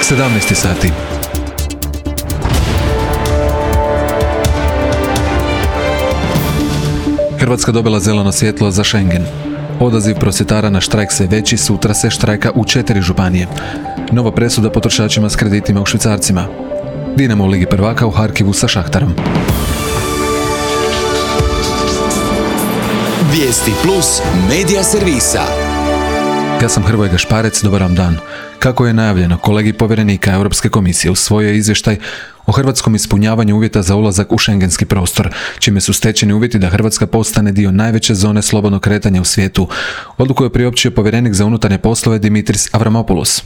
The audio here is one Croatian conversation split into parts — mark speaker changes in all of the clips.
Speaker 1: 17 sati. Hrvatska dobila zeleno svjetlo za Schengen. Odaziv prosvjetara na štrajk sve veći, sutra se štrajka u 4 županije. Nova presuda potrošačima s kreditima u švicarcima. Dinamo u Ligi prvaka u Harkivu sa Šahtarom.
Speaker 2: Vijesti plus medija servisa.
Speaker 1: Ja sam Hrvoje Gašparec, dobar vam dan. Kako je najavljeno, kolegi povjerenika Europske komisije usvojio izvještaj o hrvatskom ispunjavanju uvjeta za ulazak u šengenski prostor, čime su stečeni uvjeti da Hrvatska postane dio najveće zone slobodnog kretanja u svijetu. Odluku je priopćio povjerenik za unutarnje poslove Dimitris Avramopoulos.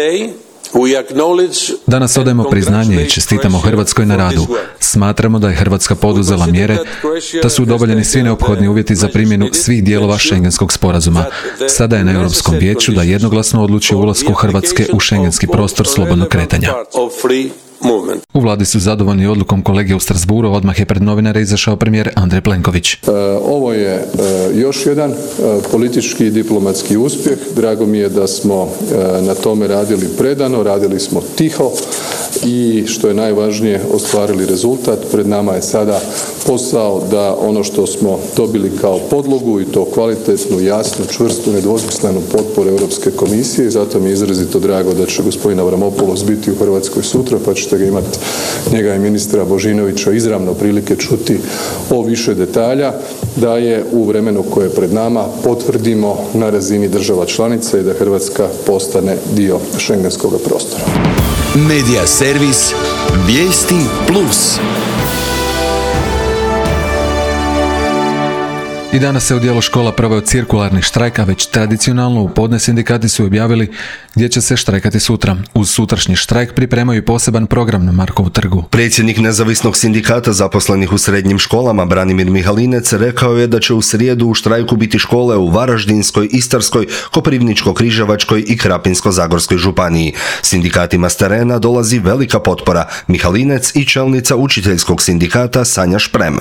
Speaker 1: Danas odajemo priznanje i čestitamo Hrvatskoj na radu. Smatramo da je Hrvatska poduzela mjere, da su udovoljeni svi neophodni uvjeti za primjenu svih dijelova šengenskog sporazuma. Sada je na Europskom vijeću da jednoglasno odluči o ulasku Hrvatske u šengenski prostor slobodnog kretanja. U vladi su zadovoljni odlukom kolege u Strasbourgu, odmah je pred novinare izašao premijer Andrej Plenković.
Speaker 3: Ovo je još jedan politički i diplomatski uspjeh. Drago mi je da smo na tome radili predano, radili smo tiho i što je najvažnije ostvarili rezultat. Pred nama je sada posao da ono što smo dobili kao podlogu i to kvalitetnu, jasnu, čvrstu, nedvosmislenu potporu Europske komisije i zato mi je izrazito drago da će gospodin Avramopoulos biti u Hrvatskoj sutra, pa ćete ga imati njega i ministra Božinovića izravno prilike čuti o više detalja, da je u vremenu koje je pred nama potvrdimo na razini država članica i da Hrvatska postane dio šengenskog prostora.
Speaker 2: Medija servis Vijesti plus.
Speaker 1: I danas se u dijelu škola proveo cirkularni štrajk, a već tradicionalno u podne sindikati su objavili gdje će se štrajkati sutra. Uz sutrašnji štrajk pripremaju i poseban program na Markovu trgu.
Speaker 4: Predsjednik nezavisnog sindikata zaposlenih u srednjim školama Branimir Mihalinec rekao je da će u srijedu u štrajku biti škole u Varaždinskoj, Istarskoj, Koprivničko-križevačkoj i Krapinsko-zagorskoj županiji. Sindikatima s terena dolazi velika potpora. Mihalinec i čelnica učiteljskog sindikata Sanja Šprem.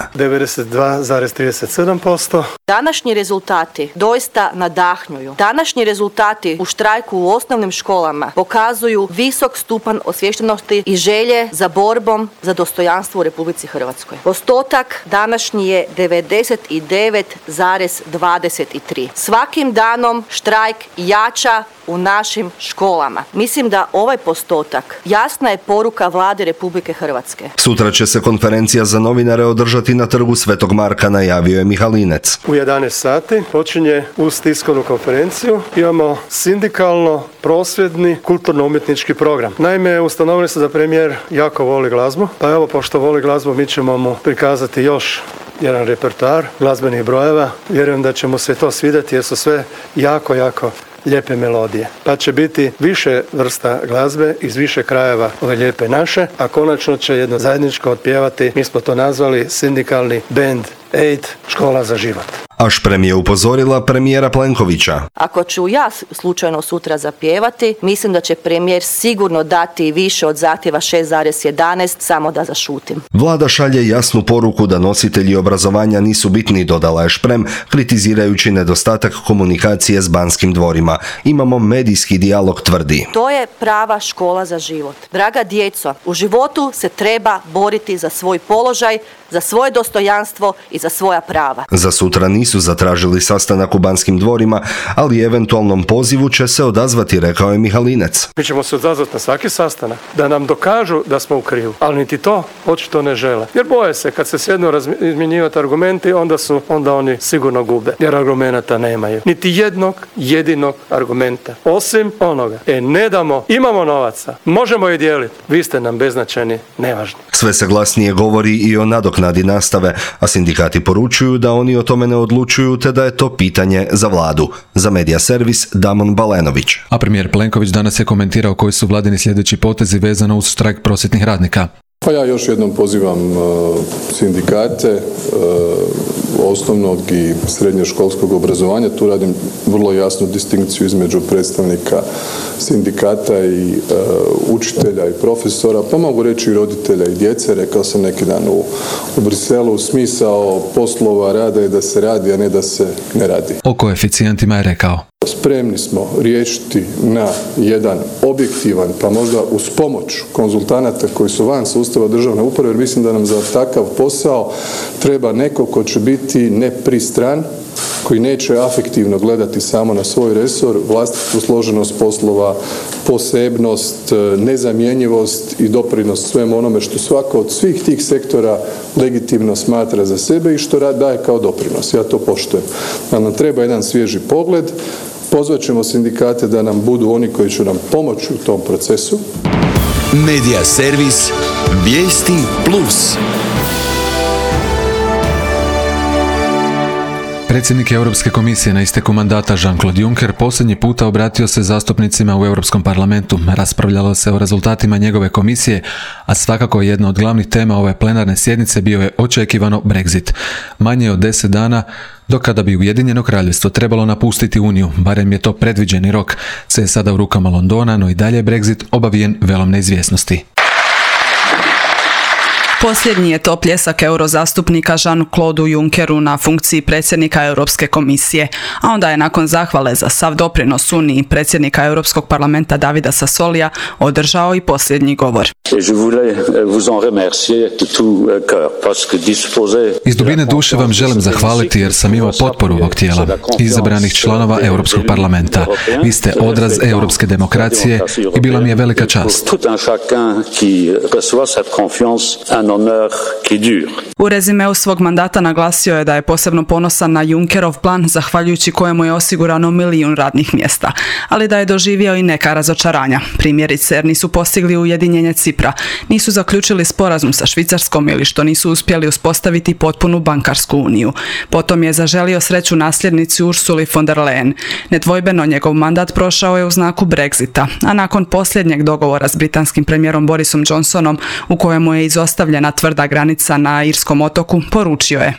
Speaker 5: 92,37%. Današnji rezultati doista nadahnjuju. Današnji rezultati u štrajku u osnovnim školama pokazuju visok stupanj osviještenosti i želje za borbom za dostojanstvo u Republici Hrvatskoj. Postotak današnji je 99,23. Svakim danom štrajk jača u našim školama. Mislim da ovaj postotak jasna je poruka Vlade Republike Hrvatske.
Speaker 4: Sutra će se konferencija za novinare održati na trgu Svetog Marka, najavio je Mihalinec.
Speaker 6: U 11 sati počinje uz tiskovnu konferenciju. Imamo sindikalno prosvjedni kulturno-umjetnički program. Naime, ustanovili se da premijer jako voli glazbu, pa evo, pošto voli glazbu, mi ćemo mu prikazati još jedan repertoar glazbenih brojeva. Vjerujem da će mu se to svidjeti jer su sve jako lijepe melodije. Pa će biti više vrsta glazbe iz više krajeva ove lijepe naše, a konačno će jedno zajedničko otpjevati, mi smo to nazvali sindikalni band Aid, škola za život.
Speaker 4: A Šprem je upozorila premijera Plenkovića.
Speaker 5: Ako ću ja slučajno sutra zapjevati, mislim da će premijer sigurno dati više od zahtjeva 6,11 samo da zašutim.
Speaker 4: Vlada šalje jasnu poruku da nositelji obrazovanja nisu bitni, dodala je Šprem, kritizirajući nedostatak komunikacije s Banskim dvorima. Imamo medijski dijalog, tvrdi.
Speaker 5: To je prava škola za život. Draga djeco, u životu se treba boriti za svoj položaj, za svoje dostojanstvo i za svoja prava.
Speaker 4: Za sutra nisu zatražili sastanak u Banskim dvorima, ali eventualnom pozivu će se odazvati, rekao je Mihalinec.
Speaker 6: Mi ćemo se odazvati na svaki sastanak, da nam dokažu da smo u krivu, ali niti to očito ne žele. Jer boje se, kad se sjednu izmjenjivati argumenti, onda oni sigurno gube, jer argumenata nemaju. Niti jednog jedinog argumenta, osim onoga. Ne damo, imamo novaca, možemo je dijeliti, vi ste nam beznačajni, nevažni.
Speaker 4: Sve se glasnije govori i o nadoknadi nastave, a sindikati poručuju da oni o tome ne odlučuju te da je to pitanje za vladu. Za medija servis Damon Balenović.
Speaker 1: A premijer Plenković danas je komentirao koji su vladini sljedeći potezi vezano uz štrajk prosvjetnih radnika.
Speaker 3: Pa ja još jednom pozivam sindikate osnovnog i srednjoškolskog obrazovanja. Tu radim vrlo jasnu distinkciju između predstavnika sindikata i učitelja i profesora, pa mogu reći i roditelja i djece. Rekao sam neki dan u Briselu, smisao poslova rada je da se radi, a ne da se ne radi.
Speaker 1: O koeficijentima je rekao.
Speaker 3: Spremni smo riješiti na jedan objektivan, pa možda uz pomoć konzultanata koji su van sustava državne uprave, jer mislim da nam za takav posao treba neko ko će biti nepristran, koji neće afektivno gledati samo na svoj resor, vlastitu složenost poslova, posebnost, nezamjenjivost i doprinos svemu onome što svako od svih tih sektora legitimno smatra za sebe i što daje kao doprinos. Ja to poštujem. Nam treba jedan svježi pogled, pozvat ćemo sindikate da nam budu oni koji će nam pomoći u tom procesu.
Speaker 2: Medija servis Vijesti Plus.
Speaker 1: Predsjednik Europske komisije na isteku mandata Jean-Claude Juncker posljednji puta obratio se zastupnicima u Europskom parlamentu. Raspravljalo se o rezultatima njegove komisije, a svakako jedna od glavnih tema ove plenarne sjednice bio je očekivano Brexit. Manje od 10 dana do kada bi Ujedinjeno Kraljevstvo trebalo napustiti Uniju, barem je to predviđeni rok. Sve je sada u rukama Londona, no i dalje je Brexit obavijen velom neizvjesnosti.
Speaker 7: Posljednji je to pljesak eurozastupnika Jean-Claude Junckeru na funkciji predsjednika Europske komisije, a onda je nakon zahvale za sav doprinos Uniji predsjednika Europskog parlamenta Davida Sassolija održao i posljednji govor.
Speaker 1: Iz dubine duše vam želim zahvaliti jer sam imao potporu ovog tijela, izabranih članova Europskog parlamenta. Vi ste odraz europske demokracije i bila mi je velika čast.
Speaker 7: U rezimeu svog mandata naglasio je da je posebno ponosan na Junckerov plan, zahvaljujući kojemu je osigurano 1 milijun radnih mjesta, ali da je doživio i neka razočaranja. Primjerice, jer nisu postigli ujedinjenje Cipra, nisu zaključili sporazum sa Švicarskom ili što nisu uspjeli uspostaviti potpunu bankarsku uniju. Potom je zaželio sreću nasljednici Ursuli von der Leyen. Nedvojbeno njegov mandat prošao je u znaku Brexita, a nakon posljednjeg dogovora s britanskim premijerom Borisom Johnsonom, u kojemu je izostavljena tvrda granica na Irskom otoku, poručio je: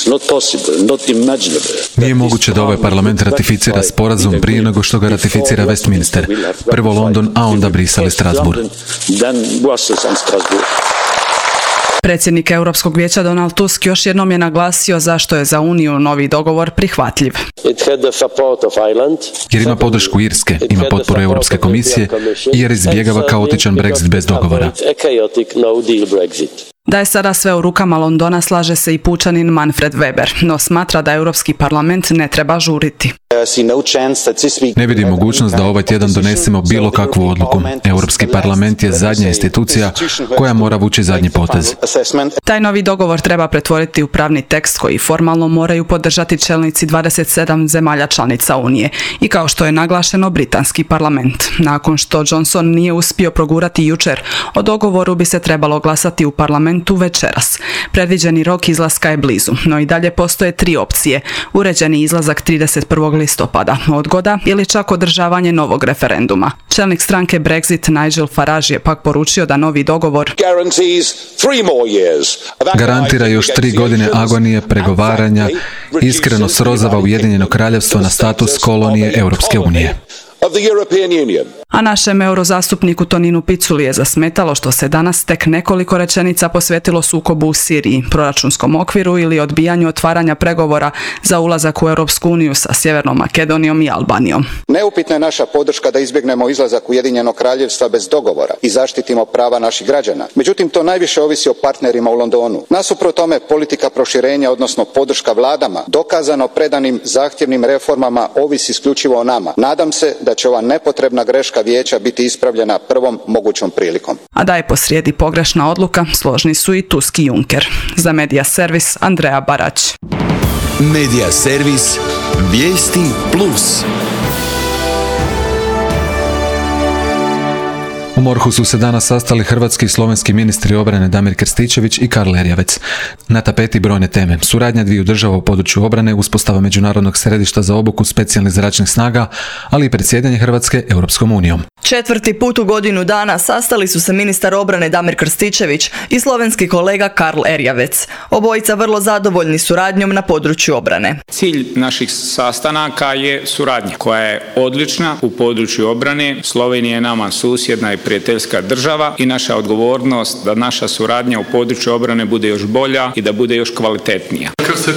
Speaker 1: Nije moguće da ovaj parlament ratificira sporazum prije nego što ga ratificira Westminster. Prvo London, a onda Brisel i Strasbourg.
Speaker 7: Predsjednik Europskog vijeća Donald Tusk još jednom je naglasio zašto je za Uniju novi dogovor prihvatljiv.
Speaker 1: Jer ima podršku Irske, ima potporu Europske komisije i jer izbjegava kaotičan Brexit bez dogovora.
Speaker 7: Da je sada sve u rukama Londona slaže se i pučanin Manfred Weber, no smatra da Europski parlament ne treba žuriti.
Speaker 1: Ne vidim mogućnost da ovaj tjedan donesemo bilo kakvu odluku. Europski parlament je zadnja institucija koja mora vući zadnji potez.
Speaker 7: Taj novi dogovor treba pretvoriti u pravni tekst koji formalno moraju podržati čelnici 27 zemalja članica Unije i kao što je naglašeno britanski parlament. Nakon što Johnson nije uspio progurati jučer, o dogovoru bi se trebalo glasati u parlamentu večeras. Predviđeni rok izlaska je blizu, no i dalje postoje 3 opcije. Uređeni izlazak 31. listopada, odgoda ili čak održavanje novog referenduma. Čelnik stranke Brexit Nigel Farage je pak poručio da novi dogovor
Speaker 1: garantira još 3 godine agonije, pregovaranja, iskreno srozava Ujedinjeno Kraljevstvo na status kolonije Europske unije.
Speaker 7: A našem eurozastupniku Toninu Piculi je zasmetalo što se danas tek nekoliko rečenica posvetilo sukobu u Siriji, proračunskom okviru ili odbijanju otvaranja pregovora za ulazak u Europsku uniju sa Sjevernom Makedonijom i Albanijom.
Speaker 8: Neupitna je naša podrška da izbjegnemo izlazak Ujedinjenog Kraljevstva bez dogovora i zaštitimo prava naših građana. Međutim, to najviše ovisi o partnerima u Londonu. Nasuprot tome, politika proširenja, odnosno podrška vladama, dokazano predanim zahtjevnim reformama, ovisi isključivo o nama. Nadam se da će ova nepotrebna greška vijeća biti ispravljena prvom mogućom prilikom.
Speaker 7: A da je posrijedi pogrešna odluka, složni su i Tusk i Juncker. Za Medija servis Andreja Barać.
Speaker 2: Medija servis Vijesti Plus.
Speaker 1: U MORH-u su se danas sastali hrvatski i slovenski ministri obrane Damir Krstičević i Karl Erjavec. Na tapeti brojne teme: suradnja dviju država u području obrane, uspostava međunarodnog središta za obuku specijalnih zračnih snaga, ali i predsjedanje Hrvatske Europskom unijom.
Speaker 9: 4. put u godinu dana sastali su se ministar obrane Damir Krstičević i slovenski kolega Karl Erjavec. Obojica vrlo zadovoljni suradnjom na području obrane.
Speaker 10: Cilj naših sastanaka je suradnja koja je odlična u području obrane. Slovenija je nama susjedna i prijateljska država i naša odgovornost da naša suradnja u području obrane bude još bolja i da bude još kvalitetnija.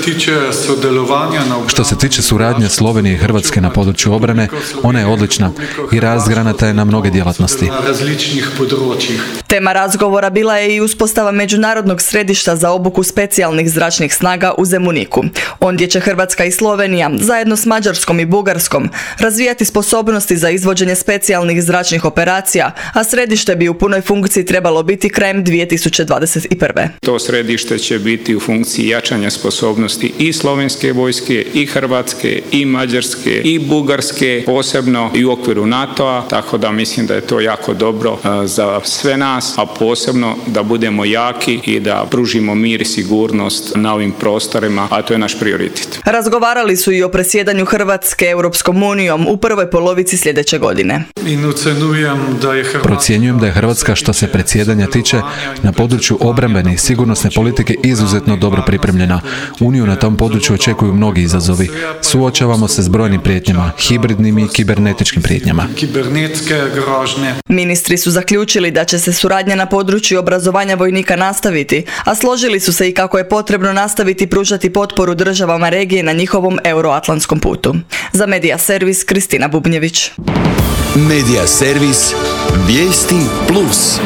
Speaker 1: Što se tiče suradnje Slovenije i Hrvatske na području obrane, ona je odlična i razgranata je na mnoge djelatnosti.
Speaker 9: Tema razgovora bila je i uspostava Međunarodnog središta za obuku specijalnih zračnih snaga u Zemuniku. Ondje će Hrvatska i Slovenija, zajedno s Mađarskom i Bugarskom, razvijati sposobnosti za izvođenje specijalnih zračnih operacija, a središte bi u punoj funkciji trebalo biti krajem 2021.
Speaker 10: To središte će biti u funkciji jačanja sposobnosti i slovenske vojske, i hrvatske, i mađarske, i bugarske, posebno i u okviru NATO-a, tako da mislim da je to jako dobro za sve nas, a posebno da budemo jaki i da pružimo mir i sigurnost na ovim prostorima, a to je naš prioritet.
Speaker 9: Razgovarali su i o presjedanju Hrvatske Europskom unijom u prvoj polovici sljedeće godine.
Speaker 1: Procjenjujem da je Hrvatska, što se predsjedanja tiče, na području obrambene i sigurnosne politike izuzetno dobro pripremljena. Uniju na tom području očekuju mnogi izazovi. Suočavamo se s brojnim prijetnjama, hibridnim i kibernetičkim prijetnjama.
Speaker 9: Ministri su zaključili da će se suradnja na području obrazovanja vojnika nastaviti, a složili su se i kako je potrebno nastaviti pružati potporu državama regije na njihovom euroatlantskom putu. Za Medija servis Kristina Bubnjević.
Speaker 2: Medija servis Vijesti Plus.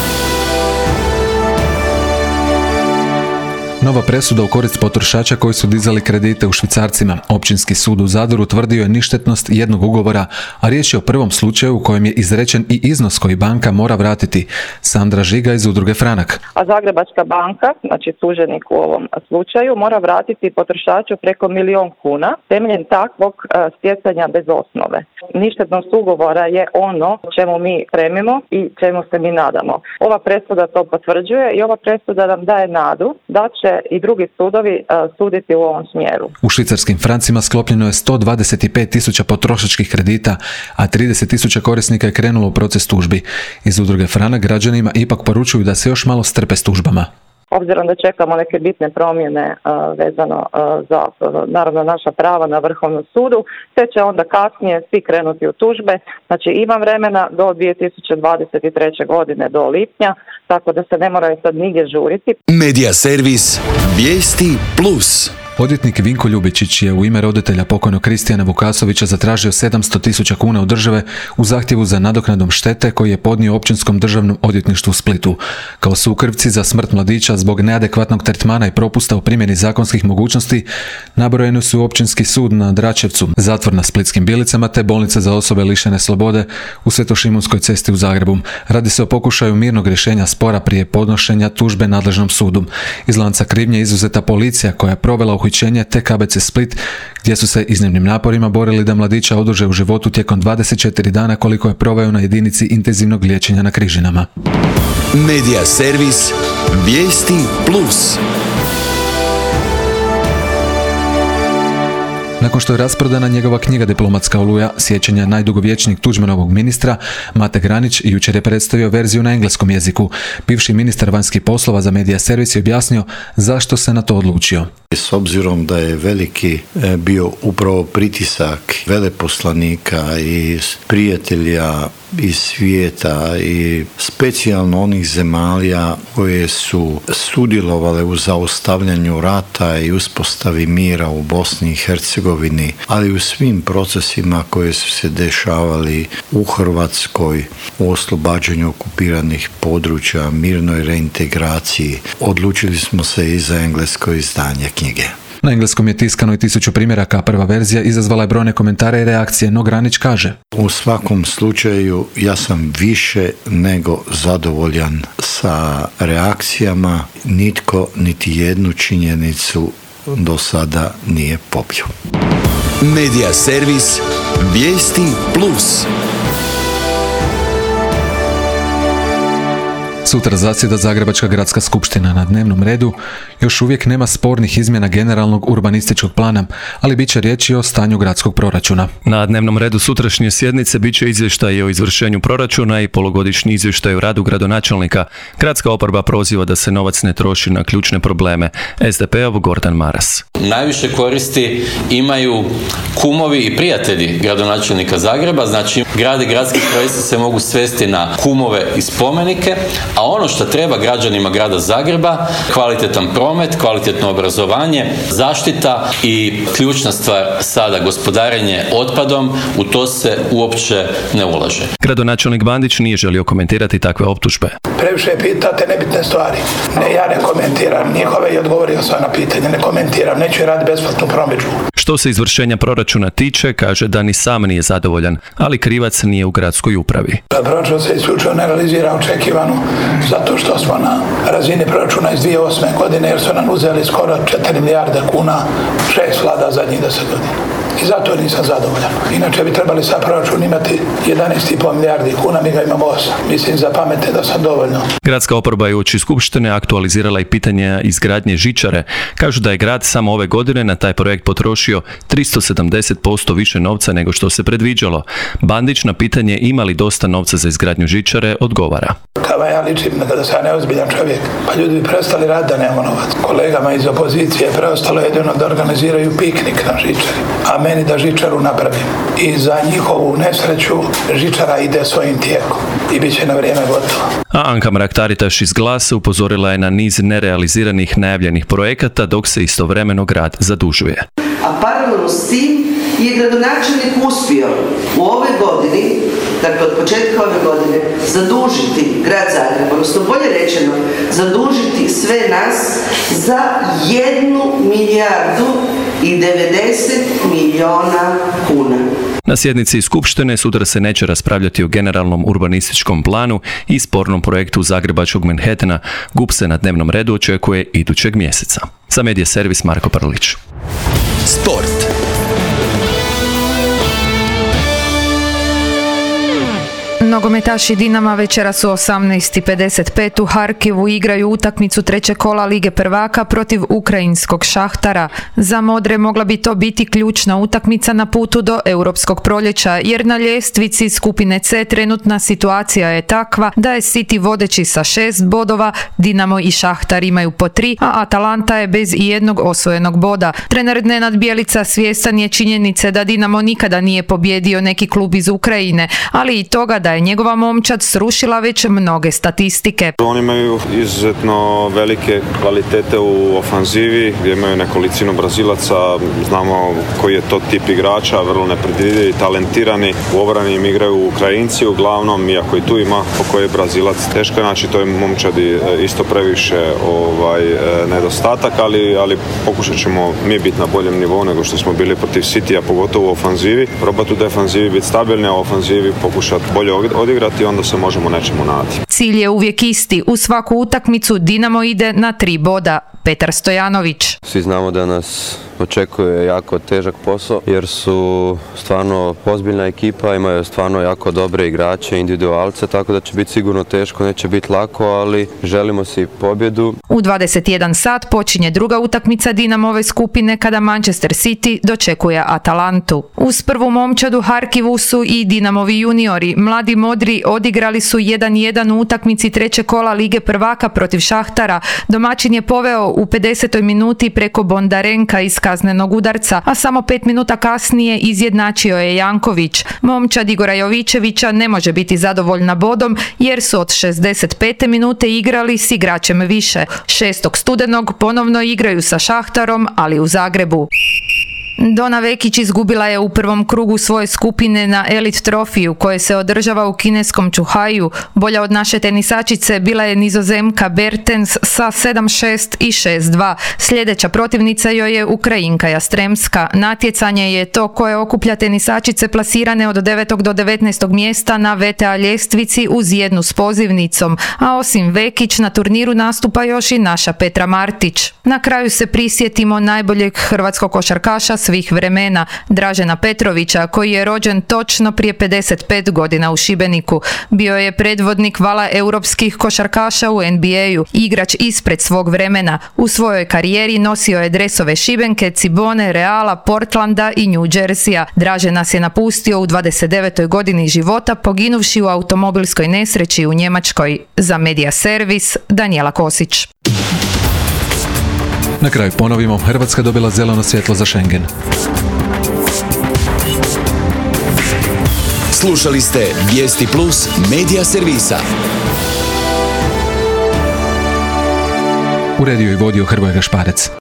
Speaker 1: Nova presuda u korist potrošača koji su dizali kredite u švicarcima. Općinski sud u Zadru utvrdio je ništetnost jednog ugovora, a riječ je o prvom slučaju u kojem je izrečen i iznos koji banka mora vratiti. Sandra Žiga iz udruge Franak.
Speaker 11: A Zagrebačka banka, znači tuženik u ovom slučaju, mora vratiti potrošaču preko 1.000.000 kuna temeljem takvog stjecanja bez osnove. Ništetnost ugovora je ono čemu mi stremimo i čemu se mi nadamo. Ova presuda to potvrđuje i ova presuda nam daje nadu da će i drugi sudovi suditi u ovom smjeru.
Speaker 1: U švicarskim francima sklopljeno je 125.000 potrošačkih kredita, a 30.000 korisnika je krenulo u proces tužbi. Iz udruge Franak građanima ipak poručuju da se još malo strpe s tužbama.
Speaker 11: Obzirom da čekamo neke bitne promjene vezano za naravno naša prava na Vrhovnom sudu, te će onda kasnije svi krenuti u tužbe. Znači ima vremena do 2023. godine, do lipnja, tako da se ne moraju sad nigdje žuriti.
Speaker 2: Medija servis Vijesti Plus.
Speaker 1: Odvjetnik Vinko Ljubičić je u ime roditelja pokojnog Kristijana Vukasovića zatražio 700.000 kuna od države u zahtjevu za nadoknadom štete koji je podnio Općinskom državnom odvjetništvu u Splitu. Kao sukrivci za smrt mladića zbog neadekvatnog tretmana i propusta u primjeni zakonskih mogućnosti nabrojeni su Općinski sud na Dračevcu, zatvor na Splitskim Bilicama te bolnica za osobe lišene slobode u Svetošimunskoj cesti u Zagrebu. Radi se o pokušaju mirnog rješenja spora prije podnošenja tužbe nadležnom sudu. Iz lanca krivnje izuzeta policija koja je provela uhićenje te KBC Split, gdje su se iznimnim naporima borili da mladića održe u životu tijekom 24 dana koliko je proveo na jedinici intenzivnog liječenja na Križinama.
Speaker 2: Medija servis Vijesti Plus.
Speaker 1: Nakon što je rasprodana njegova knjiga Diplomatska oluja, sjećanja najdugovječnijeg Tuđmanovog ministra, Mate Granić jučer je predstavio verziju na engleskom jeziku. Bivši ministar vanjskih poslova za Medija servis je objasnio zašto se na to odlučio.
Speaker 12: S obzirom da je veliki bio upravo pritisak veleposlanika i prijatelja iz svijeta i specijalno onih zemalja koje su sudjelovale u zaustavljanju rata i uspostavi mira u Bosni i Hercegovini, ali u svim procesima koje su se dešavali u Hrvatskoj, u oslobađanju okupiranih područja, mirnoj reintegraciji, odlučili smo se i za englesko izdanje knjige.
Speaker 1: Na engleskom je tiskano i 1000 primjeraka, a prva verzija izazvala je brojne komentare i reakcije, no Granić kaže:
Speaker 12: U svakom slučaju ja sam više nego zadovoljan sa reakcijama, nitko niti jednu činjenicu do sada nije pobio.
Speaker 2: Medija servis Vijesti Plus.
Speaker 1: Sutra zasjeda Zagrebačka gradska skupština. Na dnevnom redu još uvijek nema spornih izmjena generalnog urbanističkog plana, ali bit će riječi o stanju gradskog proračuna.
Speaker 13: Na dnevnom redu sutrašnje sjednice bit će izvještaj o izvršenju proračuna i polugodišnji izvještaj o radu gradonačelnika. Gradska oporba proziva da se novac ne troši na ključne probleme. SDP-ov Gordan Maras.
Speaker 14: Najviše koristi imaju kumovi i prijatelji gradonačelnika Zagreba, znači grad i gradski projekti se mogu svesti na kumove i spomenike, a ono što treba građanima grada Zagreba, kvalitetan promet, kvalitetno obrazovanje, zaštita i ključna stvar sada gospodarenje otpadom, u to se uopće ne ulaže.
Speaker 13: Gradonačelnik Bandić nije želio komentirati takve optužbe.
Speaker 15: Previše pitate nebitne stvari. Ne, ja ne komentiram njihove i odgovorio sam na pitanje. Ne komentiram, neću raditi besplatnu promidžbu.
Speaker 13: Što se izvršenja proračuna tiče, kaže da ni sam nije zadovoljan, ali krivac nije u gradskoj upravi.
Speaker 15: Proračun se isključivo ne realizira očekivano zato što smo na razini proračuna iz 2008. godine jer su nam uzeli skoro 4 milijarde kuna 6 vlada zadnjih 10 godina. I zato nisam zadovoljan. Inače bi trebali sa proračun imati 11,5 milijardi kuna, mi ga imamo 8. Mislim za pamete da sam dovoljno.
Speaker 13: Gradska oporba je uoči skupštine aktualizirala i pitanje izgradnje žičare. Kažu da je grad samo ove godine na taj projekt potrošio 370% više novca nego što se predviđalo. Bandić na pitanje ima li dosta novca za izgradnju žičare odgovara.
Speaker 15: Kava ja ličim da sam neozbiljan čovjek, pa ljudi bi prestali raditi da nemamo novac. Kolegama iz opozicije preostalo jedino da organiziraju piknik na žičari, a meni da žičaru napravim. I za njihovu nesreću žičara ide svojim tijekom i bit će na vrijeme gotovo.
Speaker 13: A Anka Mrak-Taritaš iz Glasa upozorila je na niz nerealiziranih najavljenih projekata dok se istovremeno grad zadužuje.
Speaker 16: A paralelno s tim je gradonačelnik uspio u ovoj godini, dakle od početka ove godine, zadužiti grad Zagreb, odnosno bolje rečeno, zadužiti sve nas za 1 milijardu i 90 milijuna kuna.
Speaker 13: Na sjednici Skupštine sutra se neće raspravljati o generalnom urbanističkom planu i spornom projektu zagrebačkog Manhattana. GUP se na dnevnom redu očekuje idućeg mjeseca. Za Medija Servis Marko Parlić.
Speaker 2: Sport.
Speaker 17: Nogometaši Dinama večeras u 18:55 u Harkivu igraju utakmicu trećeg kola Lige prvaka protiv ukrajinskog Šahtara. Za modre mogla bi to biti ključna utakmica na putu do europskog proljeća, jer na ljestvici skupine C trenutna situacija je takva da je City vodeći sa 6 bodova, Dinamo i Šahtar imaju po 3, a Atalanta je bez ijednog osvojenog boda. Trener Nenad Bjelica svjestan je činjenice da Dinamo nikada nije pobjedio neki klub iz Ukrajine, ali i toga da je njegova momčad srušila već mnoge statistike.
Speaker 18: Oni imaju izuzetno velike kvalitete u ofanzivi, gdje imaju nekolicinu Brazilaca, znamo koji je to tip igrača, vrlo nepredvidivi, talentirani. U obrani im igraju Ukrajinci uglavnom, iako i tu ima po koji je Brazilac. Teško je naći toj momčadi isto previše nedostatak, ali pokušat ćemo mi biti na boljem nivou nego što smo bili protiv Citya, pogotovo u ofanzivi. Probati u defanzivi biti stabilni, a u ofanzivi pokušati bolje odigrati, onda se možemo nečemu nadati.
Speaker 17: Cilj je uvijek isti. U svaku utakmicu Dinamo ide na 3 boda. Petar Stojanović.
Speaker 19: Svi znamo da nas očekuje jako težak posao jer su stvarno ozbiljna ekipa, imaju stvarno jako dobre igrače, individualce, tako da će biti sigurno teško, neće biti lako, ali želimo si pobjedu.
Speaker 17: U 21 sat počinje druga utakmica Dinamove skupine kada Manchester City dočekuje Atalantu. Uz prvu momčadu Harkivu su i Dinamovi juniori. Mladi modri odigrali su 1-1 u utakmici trećeg kola Lige prvaka protiv Šahtara. Domaćin je poveo u 50. minuti preko Bondarenka iz kaznenog udarca, a samo 5 minuta kasnije izjednačio je Janković. Momčad Igora Jovićevića ne može biti zadovoljna bodom jer su od 65. minute igrali s igračem više. 6. studenog ponovno igraju sa Šahtarom, ali u Zagrebu. Dona Vekić izgubila je u prvom krugu svoje skupine na Elite trofiju koje se održava u kineskom Čuhaju. Bolja od naše tenisačice bila je Nizozemka Bertens sa 7-6 i 6-2. Sljedeća protivnica joj je Ukrajinka Jastremska. Natjecanje je to koje okuplja tenisačice plasirane od 9. do 19. mjesta na VTA ljestvici uz jednu s pozivnicom, a osim Vekić na turniru nastupa još i naša Petra Martić. Na kraju se prisjetimo najboljeg hrvatskog košarkaša svih vremena, Dražena Petrovića, koji je rođen točno prije 55 godina u Šibeniku. Bio je predvodnik vala europskih košarkaša u NBA-u, igrač ispred svog vremena. U svojoj karijeri nosio je dresove Šibenke, Cibone, Reala, Portlanda i New Jerseya. Dražen nas je napustio u 29. godini života, poginuvši u automobilskoj nesreći u Njemačkoj. Za Media Servis, Danijela Kosić.
Speaker 1: Na kraju ponovimo, Hrvatska dobila zeleno svjetlo za Schengen.
Speaker 2: Slušali ste Vijesti Plus Media Servisa.
Speaker 1: Uredio i vodio Hrvoje Gašparec.